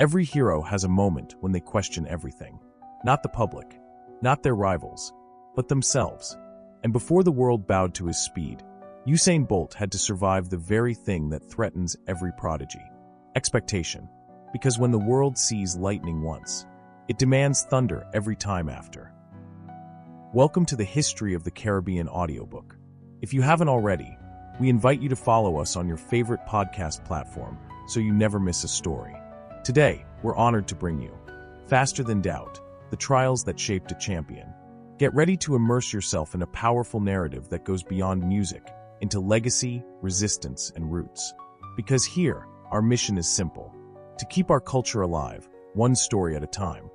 Every hero has a moment when they question everything. Not the public, not their rivals, but themselves. And before the world bowed to his speed, Usain Bolt had to survive the very thing that threatens every prodigy: expectation. Because when the world sees lightning once, it demands thunder every time after. Welcome to the History of the Caribbean audiobook. If you haven't already, we invite you to follow us on your favorite podcast platform so you never miss a story. Today, we're honored to bring you Faster Than Doubt, the trials that shaped a champion. Get ready to immerse yourself in a powerful narrative that goes beyond music into legacy, resistance, and roots. Because here, our mission is simple: to keep our culture alive, one story at a time.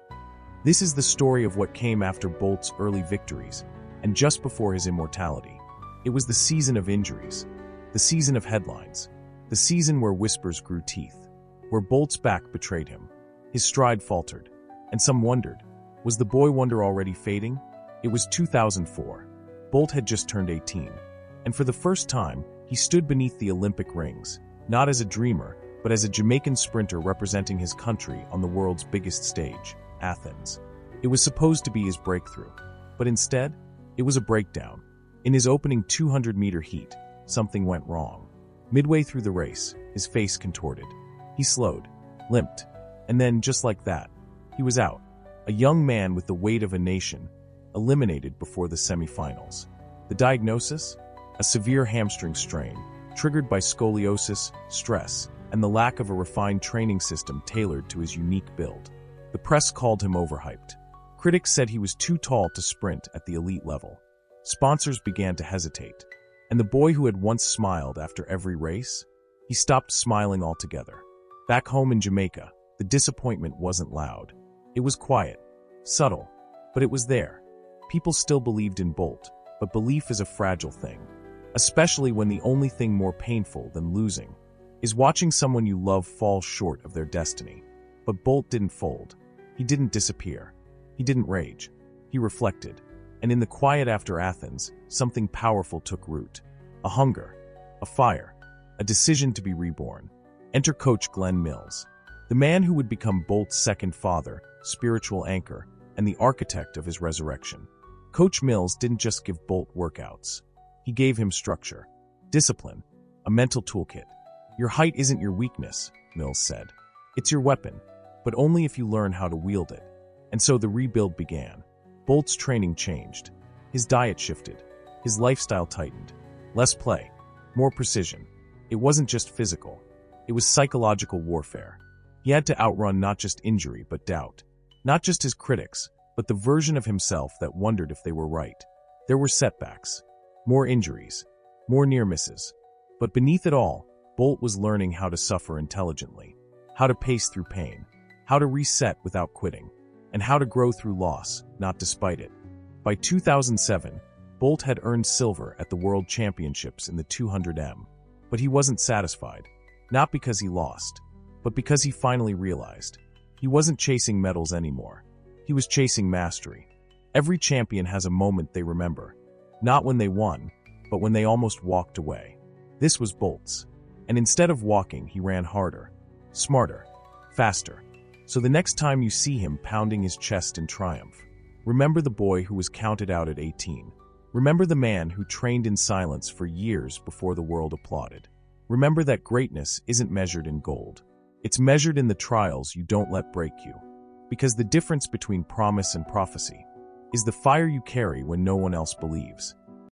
This is the story of what came after Bolt's early victories and just before his immortality. It was the season of injuries, the season of headlines, the season where whispers grew teeth, where Bolt's back betrayed him, his stride faltered, and some wondered, was the boy wonder already fading? It was 2004. Bolt had just turned 18, and for the first time, he stood beneath the Olympic rings, not as a dreamer, but as a Jamaican sprinter representing his country on the world's biggest stage, Athens. It was supposed to be his breakthrough, but instead, it was a breakdown. In his opening 200-meter heat, something went wrong. Midway through the race, his face contorted. He slowed, limped, and then, just like that, he was out. A young man with the weight of a nation, eliminated before the semifinals. The diagnosis? A severe hamstring strain, triggered by scoliosis, stress, and the lack of a refined training system tailored to his unique build. The press called him overhyped. Critics said he was too tall to sprint at the elite level. Sponsors began to hesitate. And the boy who had once smiled after every race? He stopped smiling altogether. Back home in Jamaica, the disappointment wasn't loud. It was quiet, subtle, but it was there. People still believed in Bolt, but belief is a fragile thing, especially when the only thing more painful than losing is watching someone you love fall short of their destiny. But Bolt didn't fold. He didn't disappear. He didn't rage. He reflected. And in the quiet after Athens, something powerful took root. A hunger, a fire, a decision to be reborn. Enter Coach Glenn Mills, the man who would become Bolt's second father, spiritual anchor, and the architect of his resurrection. Coach Mills didn't just give Bolt workouts. He gave him structure, discipline, a mental toolkit. Your height isn't your weakness, Mills said. It's your weapon, but only if you learn how to wield it. And so the rebuild began. Bolt's training changed. His diet shifted. His lifestyle tightened. Less play, more precision. It wasn't just physical. It was psychological warfare. He had to outrun not just injury, but doubt. Not just his critics, but the version of himself that wondered if they were right. There were setbacks, more injuries, more near misses. But beneath it all, Bolt was learning how to suffer intelligently, how to pace through pain, how to reset without quitting, and how to grow through loss, not despite it. By 2007, Bolt had earned silver at the World Championships in the 200m. But he wasn't satisfied, not because he lost, but because he finally realized he wasn't chasing medals anymore. He was chasing mastery. Every champion has a moment they remember, not when they won, but when they almost walked away. This was Bolt's. And instead of walking, he ran harder, smarter, faster. So the next time you see him pounding his chest in triumph, remember the boy who was counted out at 18. Remember the man who trained in silence for years before the world applauded. Remember that greatness isn't measured in gold. It's measured in the trials you don't let break you. Because the difference between promise and prophecy is the fire you carry when no one else believes.